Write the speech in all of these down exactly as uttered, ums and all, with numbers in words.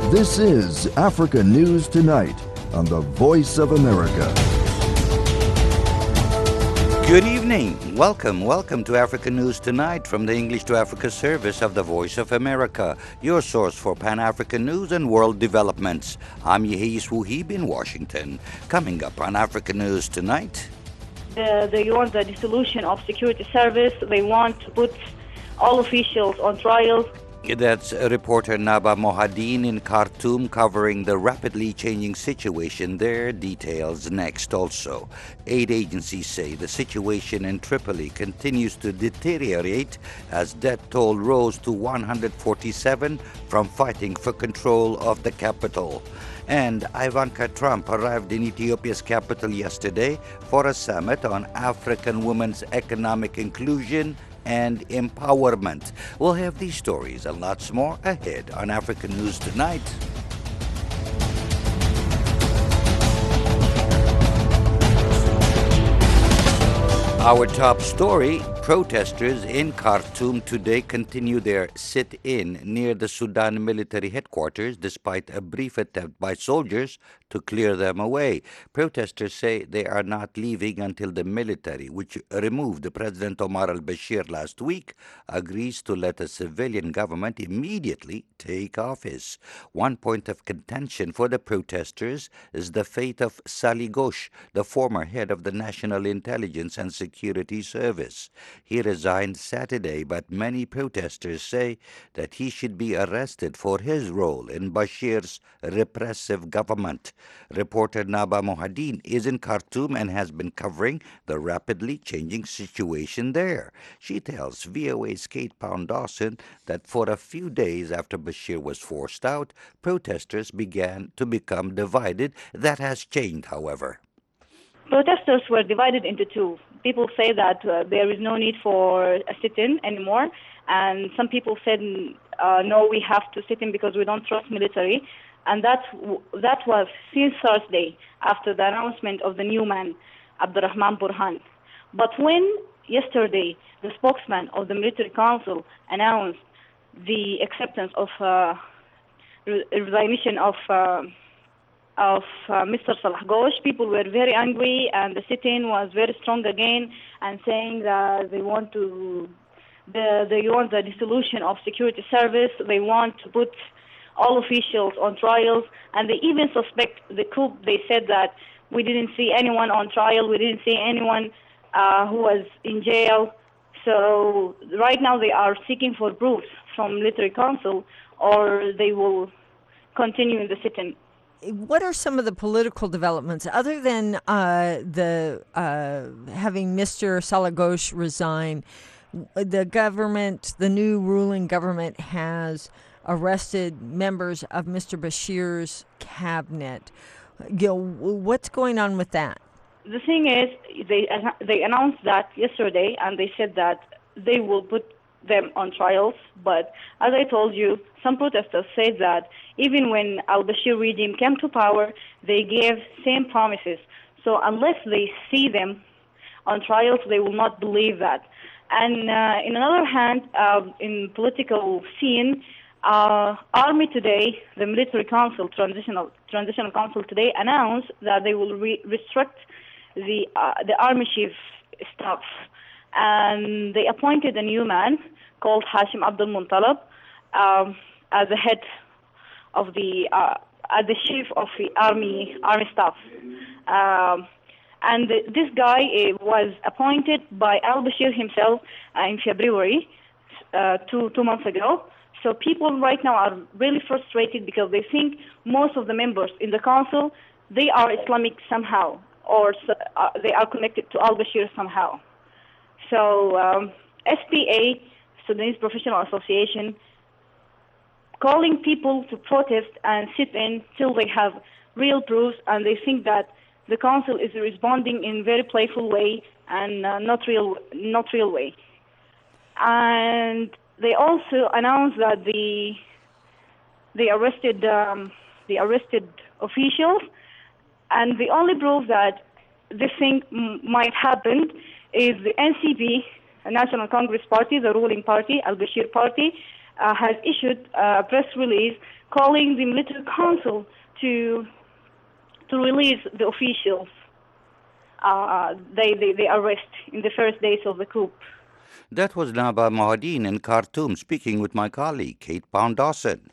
This is Africa News Tonight on the Voice of America. Good evening. Welcome, welcome to Africa News Tonight from the English to Africa service of the Voice of America, your source for Pan-African news and world developments. I'm Yehis Wuhib in Washington. Coming up on Africa News Tonight. The, they want the dissolution of security service. They want to put all officials on trial. That's reporter Naba Mohadin in Khartoum covering the rapidly changing situation there. Details next also. Aid agencies say the situation in Tripoli continues to deteriorate as death toll rose to one hundred forty-seven from fighting for control of the capital. And Ivanka Trump arrived in Ethiopia's capital yesterday for a summit on African women's economic inclusion and empowerment. We'll have these stories and lots more ahead on African News Tonight. Our top story, protesters in Khartoum today continue their sit-in near the Sudan military headquarters despite a brief attempt by soldiers to clear them away. Protesters say they are not leaving until the military, which removed President Omar al-Bashir last week, agrees to let a civilian government immediately take office. One point of contention for the protesters is the fate of Sali Ghosh, the former head of the National Intelligence and Security Service. He resigned Saturday, but many protesters say that he should be arrested for his role in Bashir's repressive government. Reporter Naba Mohadin is in Khartoum and has been covering the rapidly changing situation there. She tells V O A's Kate Pound-Dawson that for a few days after Bashir was forced out, protesters began to become divided. That has changed, however. Protesters were divided into two. People say that uh, there is no need for a sit-in anymore, and some people said, uh, no, we have to sit in because we don't trust military. And that that was since Thursday, after the announcement of the new man, Abdurrahman Burhan. But when yesterday the spokesman of the military council announced the acceptance of uh, resignation of uh, of uh, Mister Salah Ghosh, people were very angry, and the sit-in was very strong again, and saying that they want to the they want the dissolution of security service. They want to put all officials on trials, and they even suspect the coup. They said that we didn't see anyone on trial, we didn't see anyone uh, who was in jail. So right now they are seeking for proofs from military council, or they will continue in the sit-in. What are some of the political developments other than uh, the uh, having Mister Salah Ghosh resign? The government, the new ruling government, has arrested members of Mister Bashir's cabinet. You know, what's going on with that? The thing is, they they announced that yesterday, and they said that they will put them on trials. But as I told you, some protesters said that even when al-Bashir regime came to power, they gave same promises. So unless they see them on trials, they will not believe that. And uh, in another hand, uh, in political scene, Uh, Army today, the military council, transitional transitional council today announced that they will re- restrict the uh, the army chief staff, and they appointed a new man called Hashim Abdul Muntalab um, as the head of the uh, as the chief of the army army staff. Um, and the, this guy uh, was appointed by al-Bashir himself uh, in February, uh, two two months ago. So people right now are really frustrated because they think most of the members in the council, they are Islamic somehow, or uh, they are connected to al-Bashir somehow. So um, S P A, Sudanese Professional Association, calling people to protest and sit in till they have real proofs, and they think that the council is responding in very playful way and uh, not real, not real way. And they also announced that the they arrested um, the arrested officials, and the only proof that this thing m- might happen is the N C P, the National Congress Party, the ruling party, al-Bashir party, uh, has issued a press release calling the military council to to release the officials uh, they, they, they arrest in the first days of the coup. That was Naba Mohadeen in Khartoum speaking with my colleague Kate Pound Dawson.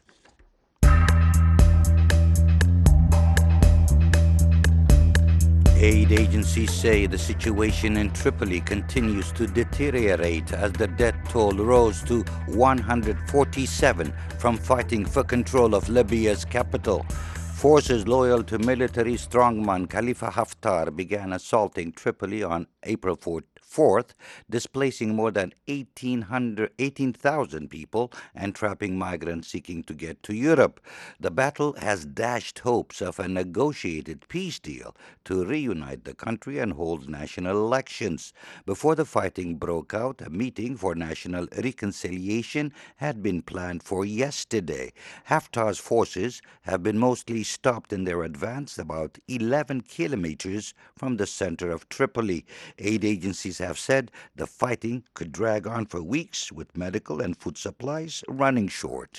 Aid agencies say the situation in Tripoli continues to deteriorate as the death toll rose to one hundred forty-seven from fighting for control of Libya's capital. Forces loyal to military strongman Khalifa Haftar began assaulting Tripoli on April fourth, displacing more than eighteen thousand people and trapping migrants seeking to get to Europe. The battle has dashed hopes of a negotiated peace deal to reunite the country and hold national elections. Before the fighting broke out, a meeting for national reconciliation had been planned for yesterday. Haftar's forces have been mostly stopped in their advance about eleven kilometers from the center of Tripoli. Aid agencies have said the fighting could drag on for weeks, with medical and food supplies running short.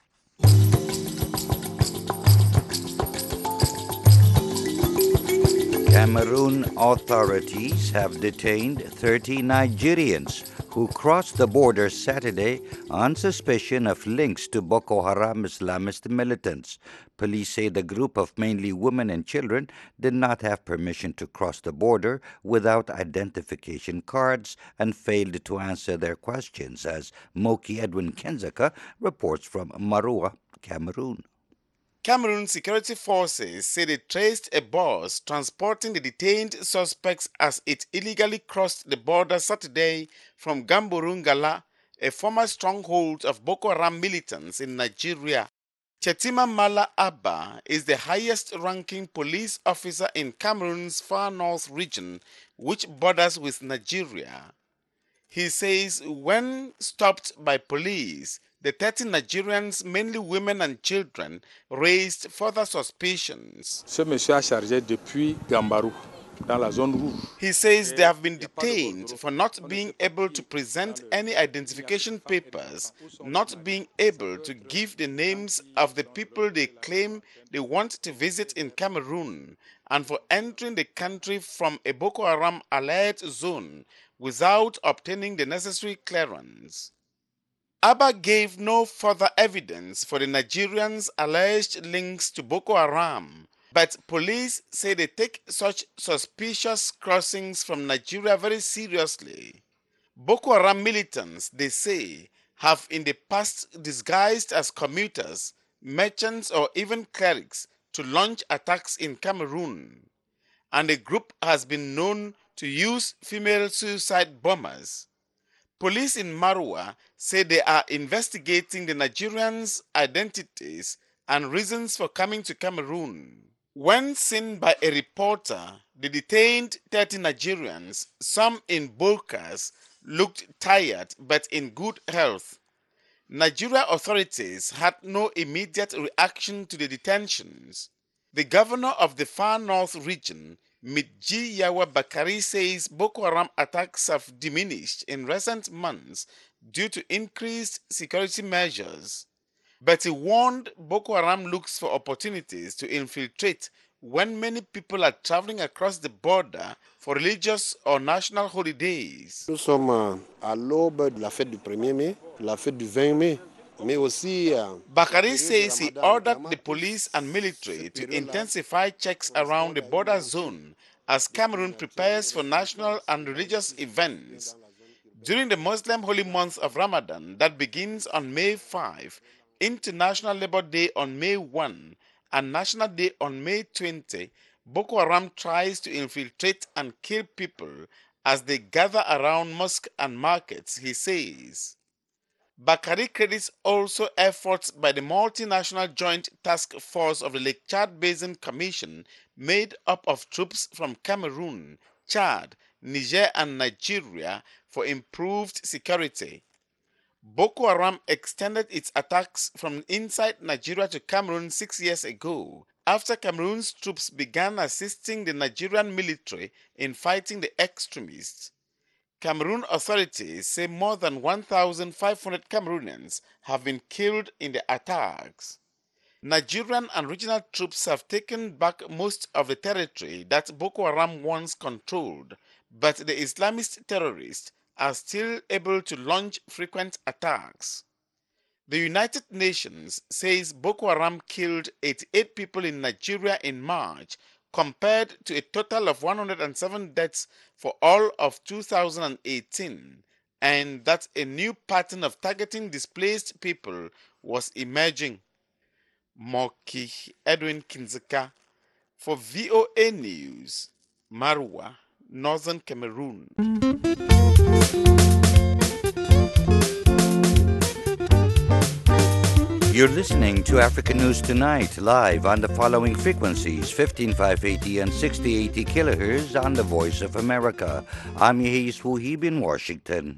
Cameroon authorities have detained thirty Nigerians who crossed the border Saturday on suspicion of links to Boko Haram Islamist militants. Police say the group of mainly women and children did not have permission to cross the border without identification cards and failed to answer their questions, as Moki Edwin Kenzaka reports from Marua, Cameroon. Cameroon security forces say they traced a bus transporting the detained suspects as it illegally crossed the border Saturday from Gamborungala, a former stronghold of Boko Haram militants in Nigeria. Chetima Mala Abba is the highest-ranking police officer in Cameroon's far north region, which borders with Nigeria. He says when stopped by police, the thirty Nigerians, mainly women and children, raised further suspicions. Ce monsieur a chargé depuis Gambarou, dans la zone rouge. He says they have been detained for not being able to present any identification papers, not being able to give the names of the people they claim they want to visit in Cameroon, and for entering the country from a Boko Haram alert zone without obtaining the necessary clearance. Abba gave no further evidence for the Nigerians' alleged links to Boko Haram, but police say they take such suspicious crossings from Nigeria very seriously. Boko Haram militants, they say, have in the past disguised as commuters, merchants, or even clerics to launch attacks in Cameroon, and the group has been known to use female suicide bombers. Police in Marua say they are investigating the Nigerians' identities and reasons for coming to Cameroon. When seen by a reporter, the detained thirty Nigerians, some in burqas, looked tired but in good health. Nigeria authorities had no immediate reaction to the detentions. The governor of the far north region, Midji Yawa Bakari, says Boko Haram attacks have diminished in recent months due to increased security measures. But he warned Boko Haram looks for opportunities to infiltrate when many people are traveling across the border for religious or national holidays. Nous sommes à l'aube de la fête du premier mai, la fête du vingt mai. Bakari says he ordered the police and military to intensify checks around the border zone as Cameroon prepares for national and religious events. During the Muslim holy month of Ramadan that begins on May fifth, International Labour Day on May first, and National Day on May twentieth, Boko Haram tries to infiltrate and kill people as they gather around mosques and markets, he says. Bakari credits also efforts by the multinational Joint Task Force of the Lake Chad Basin Commission, made up of troops from Cameroon, Chad, Niger, and Nigeria, for improved security. Boko Haram extended its attacks from inside Nigeria to Cameroon six years ago, after Cameroon's troops began assisting the Nigerian military in fighting the extremists. Cameroon authorities say more than one thousand five hundred Cameroonians have been killed in the attacks. Nigerian and regional troops have taken back most of the territory that Boko Haram once controlled, but the Islamist terrorists are still able to launch frequent attacks. The United Nations says Boko Haram killed eighty-eight people in Nigeria in March, compared to a total of one hundred seven deaths for all of two thousand eighteen, and that a new pattern of targeting displaced people was emerging. Moki Edwin Kinzeka for V O A News, Marwa, Northern Cameroon. You're listening to African News Tonight, live on the following frequencies, fifteen five eighty and sixty eighty kilohertz on the Voice of America. I'm Yehis Wuhib in Washington.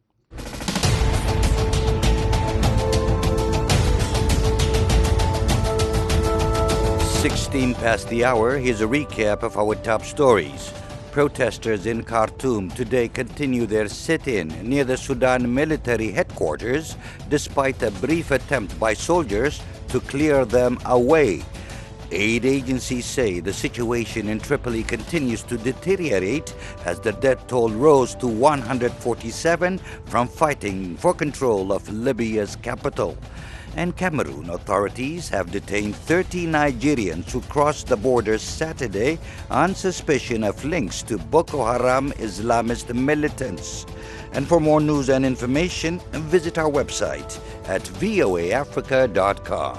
sixteen past the hour, here's a recap of our top stories. Protesters in Khartoum today continue their sit-in near the Sudan military headquarters despite a brief attempt by soldiers to clear them away. Aid agencies say the situation in Tripoli continues to deteriorate as the death toll rose to one hundred forty-seven from fighting for control of Libya's capital. And Cameroon authorities have detained thirty Nigerians who crossed the border Saturday on suspicion of links to Boko Haram Islamist militants. And for more news and information, visit our website at voa africa dot com.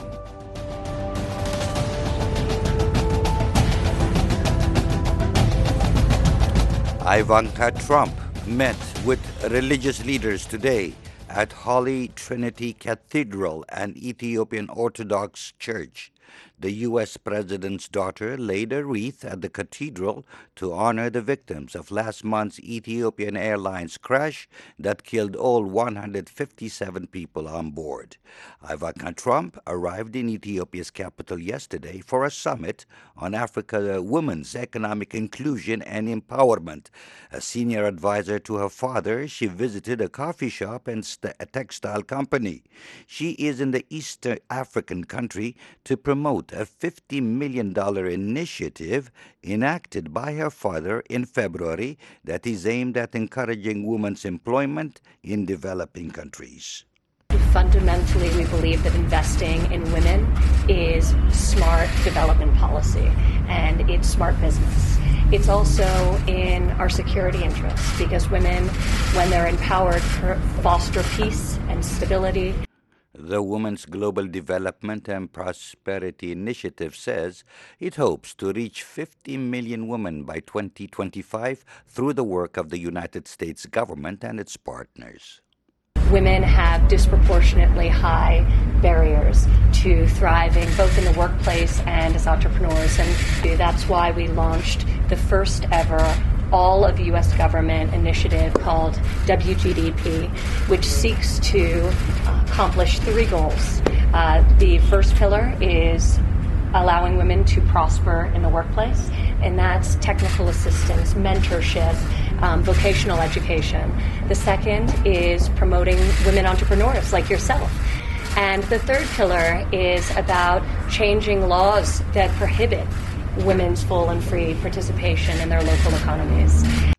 Ivanka Trump met with religious leaders today at Holy Trinity Cathedral, an Ethiopian Orthodox church. The U S President's daughter laid a wreath at the cathedral to honor the victims of last month's Ethiopian Airlines crash that killed all one hundred fifty-seven people on board. Ivanka Trump arrived in Ethiopia's capital yesterday for a summit on Africa women's economic inclusion and empowerment. A senior advisor to her father, she visited a coffee shop and st- a textile company. She is in the East African country to promote a fifty million dollars initiative enacted by her father in February that is aimed at encouraging women's employment in developing countries. Fundamentally, we believe that investing in women is smart development policy, and it's smart business. It's also in our security interests because women, when they're empowered, foster peace and stability. The Women's Global Development and Prosperity Initiative says it hopes to reach fifty million women by twenty twenty-five through the work of the United States government and its partners. Women have disproportionately high barriers to thriving both in the workplace and as entrepreneurs, and that's why we launched the first ever all of U S government initiative called W G D P, which seeks to accomplish three goals. Uh, the first pillar is allowing women to prosper in the workplace, and that's technical assistance, mentorship, um, vocational education. The second is promoting women entrepreneurs like yourself. And the third pillar is about changing laws that prohibit women's full and free participation in their local economies.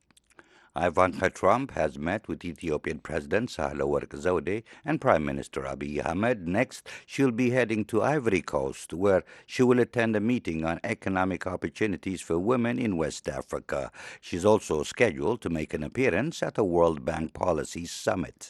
Ivanka Trump has met with Ethiopian President Sahle-Work Zewde and Prime Minister Abiy Ahmed. Next, she'll be heading to Ivory Coast, where she will attend a meeting on economic opportunities for women in West Africa. She's also scheduled to make an appearance at the World Bank Policy Summit.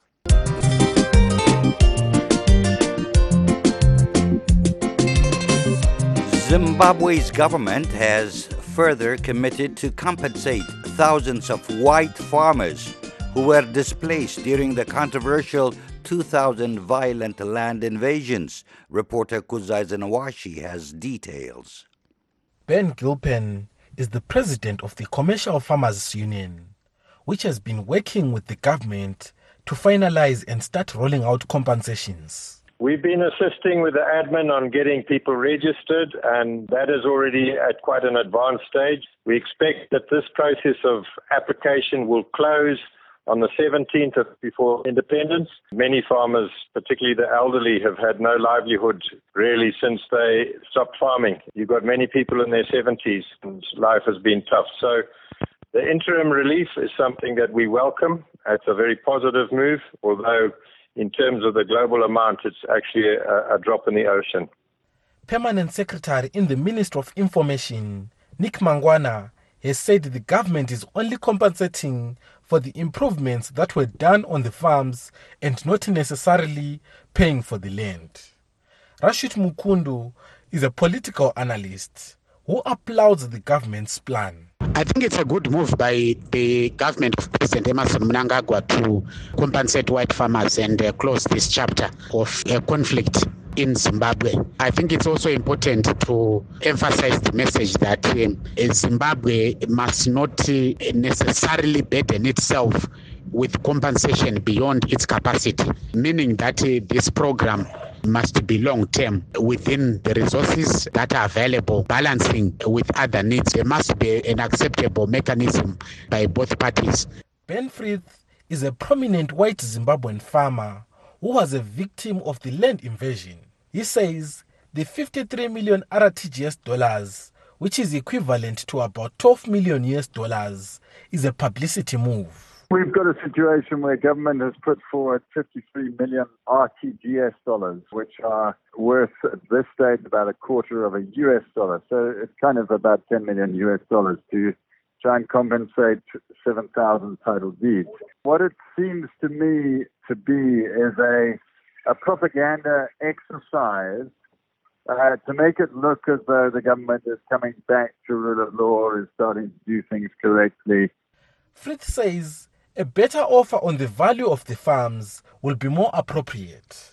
Zimbabwe's government has further committed to compensate thousands of white farmers who were displaced during the controversial two thousand violent land invasions. Reporter Kuzai Zenawashi has details. Ben Gilpen is the president of the Commercial Farmers Union, which has been working with the government to finalize and start rolling out compensations. We've been assisting with the admin on getting people registered, and that is already at quite an advanced stage. We expect that this process of application will close On the seventeenth, before independence, many farmers, particularly the elderly, have had no livelihood really since they stopped farming. You've got many people in their seventies and life has been tough. So the interim relief is something that we welcome. It's a very positive move, although in terms of the global amount, it's actually a, a drop in the ocean. Permanent Secretary in the Ministry of Information, Nick Mangwana, has said the government is only compensating for the improvements that were done on the farms and not necessarily paying for the land. Rashid Mukundu is a political analyst who applauds the government's plan. I think it's a good move by the government of President Emmerson Mnangagwa to compensate white farmers and uh, close this chapter of uh, conflict in Zimbabwe. I think it's also important to emphasize the message that um, Zimbabwe must not uh, necessarily burden itself with compensation beyond its capacity, meaning that uh, this program must be long-term within the resources that are available, balancing with other needs. There must be an acceptable mechanism by both parties. Ben Frith is a prominent white Zimbabwean farmer who was a victim of the land invasion. He says the fifty-three million R T G S dollars, which is equivalent to about twelve million U S dollars, is a publicity move. We've got a situation where government has put forward fifty-three million R T G S dollars, which are worth at this stage about a quarter of a U S dollar. So it's kind of about ten million U S dollars to try and compensate seven thousand title deeds. What it seems to me to be is a, a propaganda exercise uh, to make it look as though the government is coming back to rule of law, is starting to do things correctly. Frith says a better offer on the value of the farms will be more appropriate.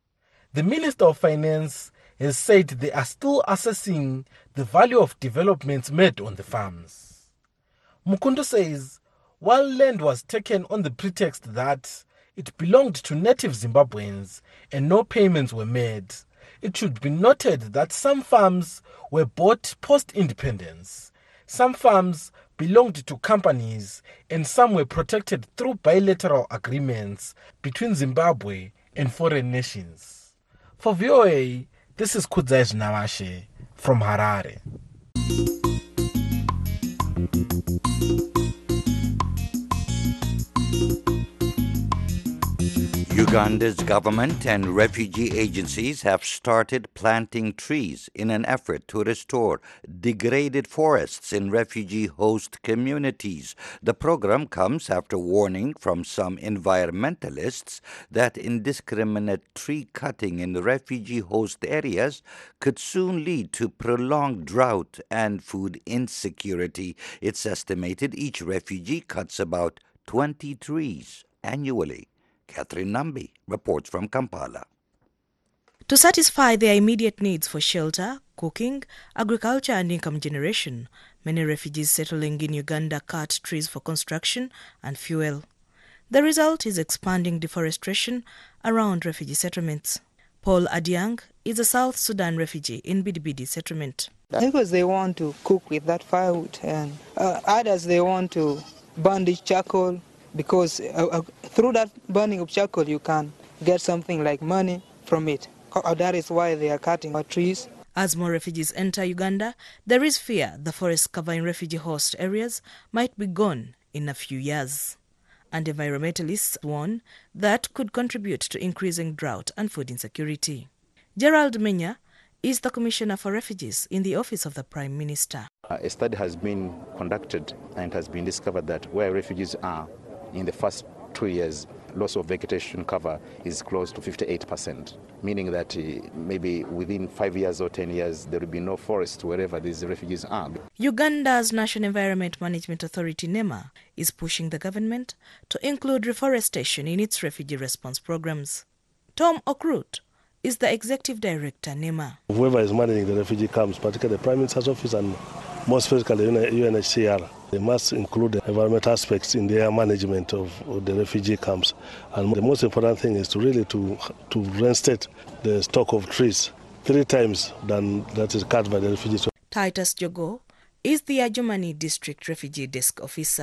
The Minister of Finance has said they are still assessing the value of developments made on the farms. Mukundu says while land was taken on the pretext that it belonged to native Zimbabweans and no payments were made, it should be noted that some farms were bought post-independence. Some farms belonged to companies and some were protected through bilateral agreements between Zimbabwe and foreign nations. For V O A, this is Kudzai Nawashe from Harare. Uganda's government and refugee agencies have started planting trees in an effort to restore degraded forests in refugee host communities. The program comes after warning from some environmentalists that indiscriminate tree cutting in refugee host areas could soon lead to prolonged drought and food insecurity. It's estimated each refugee cuts about twenty trees annually. Catherine Nambi reports from Kampala. To satisfy their immediate needs for shelter, cooking, agriculture and income generation, many refugees settling in Uganda cut trees for construction and fuel. The result is expanding deforestation around refugee settlements. Paul Adiang is a South Sudan refugee in Bidibidi settlement. Because they want to cook with that firewood, and uh, others they want to burn the charcoal, because uh, uh, through that burning of charcoal you can get something like money from it. Uh, that is why they are cutting our trees. As more refugees enter Uganda, there is fear the forests covering refugee host areas might be gone in a few years. And environmentalists warn that could contribute to increasing drought and food insecurity. Gerald Menya is the Commissioner for Refugees in the Office of the Prime Minister. Uh, a study has been conducted and has been discovered that where refugees are in the first two years, loss of vegetation cover is close to fifty-eight percent, meaning that uh, maybe within five years or ten years, there will be no forest wherever these refugees are. Uganda's National Environment Management Authority, NEMA, is pushing the government to include reforestation in its refugee response programs. Tom Okrut is the Executive Director, NEMA. Whoever is managing the refugee camps, particularly the Prime Minister's Office and more specifically U N H C R, they must include the environmental aspects in their management of, of the refugee camps. And the most important thing is to really to to reinstate the stock of trees three times than that is cut by the refugees. Titus Jogo is the Ajumani District Refugee Desk Officer.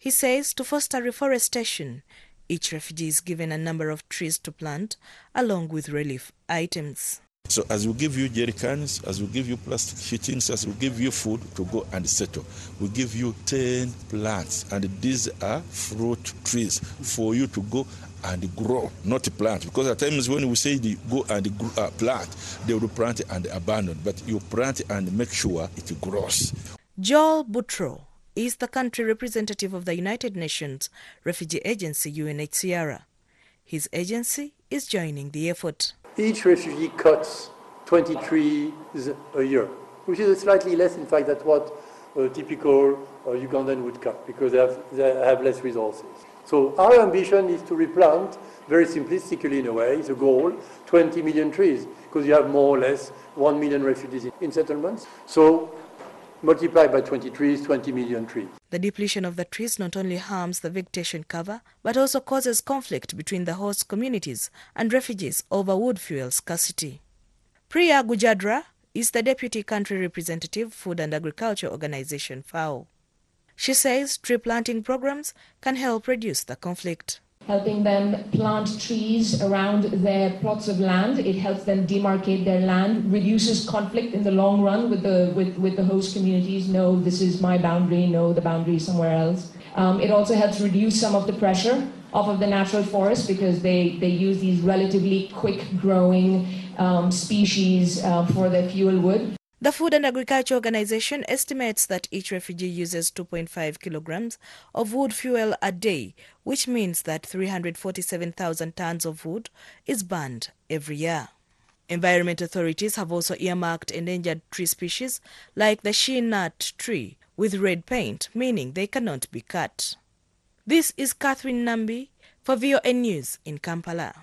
He says to foster reforestation, each refugee is given a number of trees to plant along with relief items. So as we give you jerry cans, as we give you plastic sheetings, as we give you food to go and settle, we give you ten plants, and these are fruit trees for you to go and grow, not plant. Because at times when we say the go and grow, uh, plant, they will plant and abandon, but you plant and make sure it grows. Joel Boutro is the country representative of the United Nations Refugee Agency, U N H C R. His agency is joining the effort. Each refugee cuts twenty trees a year, which is slightly less, in fact, than what a typical uh, Ugandan would cut, because they have, they have less resources. So our ambition is to replant, very simplistically in a way, the goal, twenty million trees, because you have more or less one million refugees in settlements. So multiplied by twenty trees, twenty million trees. The depletion of the trees not only harms the vegetation cover, but also causes conflict between the host communities and refugees over wood fuel scarcity. Priya Gujadra is the Deputy Country Representative, Food and Agriculture Organization, F A O. She says tree planting programs can help reduce the conflict. Helping them plant trees around their plots of land. It helps them demarcate their land, reduces conflict in the long run with the with, with the host communities. No, this is my boundary. No, the boundary is somewhere else. Um, it also helps reduce some of the pressure off of the natural forest, because they, they use these relatively quick-growing um, species uh, for their fuel wood. The Food and Agriculture Organization estimates that each refugee uses two point five kilograms of wood fuel a day, which means that three hundred forty-seven thousand tons of wood is burned every year. Environment authorities have also earmarked endangered tree species like the she-nut tree with red paint, meaning they cannot be cut. This is Catherine Nambi for V O N News in Kampala.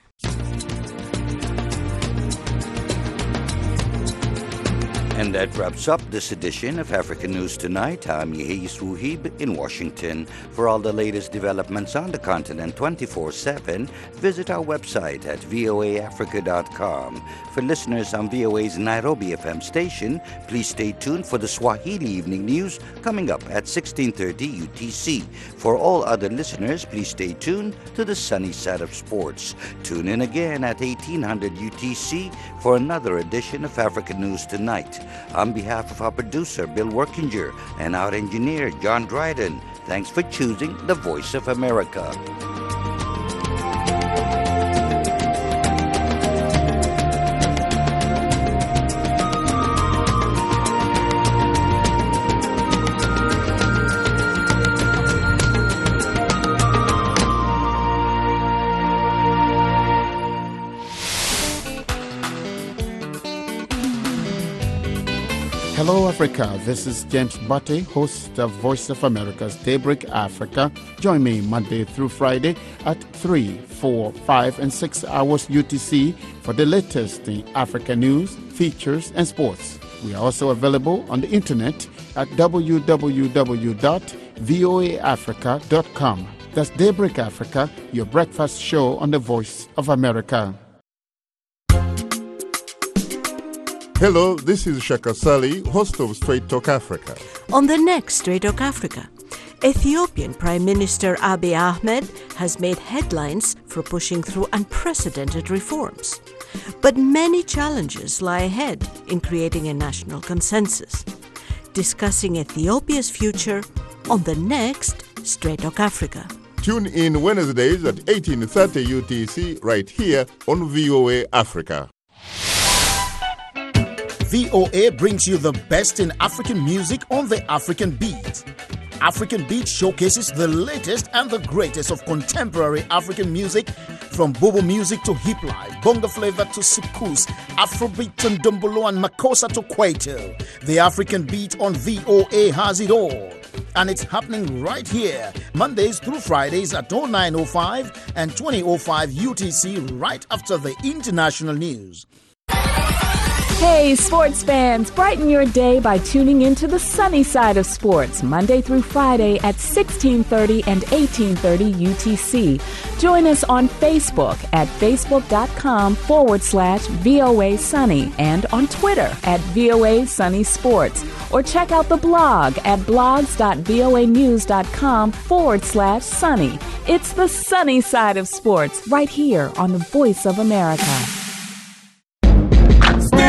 And that wraps up this edition of African News Tonight. I'm Yehis Wuhib in Washington. For all the latest developments on the continent twenty-four seven, visit our website at voa africa dot com. For listeners on V O A's Nairobi F M station, please stay tuned for the Swahili Evening News coming up at sixteen thirty U T C. For all other listeners, please stay tuned to the sunny side of sports. Tune in again at eighteen hundred U T C for another edition of African News Tonight. On behalf of our producer, Bill Workinger, and our engineer, John Dryden, thanks for choosing the Voice of America. Hello, Africa. This is James Butte, host of Voice of America's Daybreak Africa. Join me Monday through Friday at three, four, five, and six hours U T C for the latest in Africa news, features, and sports. We are also available on the internet at w w w dot voa africa dot com. That's Daybreak Africa, your breakfast show on the Voice of America. Hello, this is Shaka Sali, host of Straight Talk Africa. On the next Straight Talk Africa, Ethiopian Prime Minister Abiy Ahmed has made headlines for pushing through unprecedented reforms. But many challenges lie ahead in creating a national consensus. Discussing Ethiopia's future on the next Straight Talk Africa. Tune in Wednesdays at eighteen thirty U T C right here on V O A Africa. V O A brings you the best in African music on the African Beat. African Beat showcases the latest and the greatest of contemporary African music, from Bobo music to hip life, bongo flavor to soukous, Afrobeat to ndombolo and makossa to kwaito. The African Beat on V O A has it all. And it's happening right here, Mondays through Fridays at oh nine oh five and twenty oh five U T C, right after the international news. Hey, sports fans, brighten your day by tuning into the sunny side of sports, Monday through Friday at sixteen thirty and eighteen thirty U T C. Join us on Facebook at facebook.com forward slash VOA Sunny and on Twitter at VOA Sunny Sports. Or check out the blog at blogs.voanews.com forward slash sunny. It's the sunny side of sports right here on the Voice of America.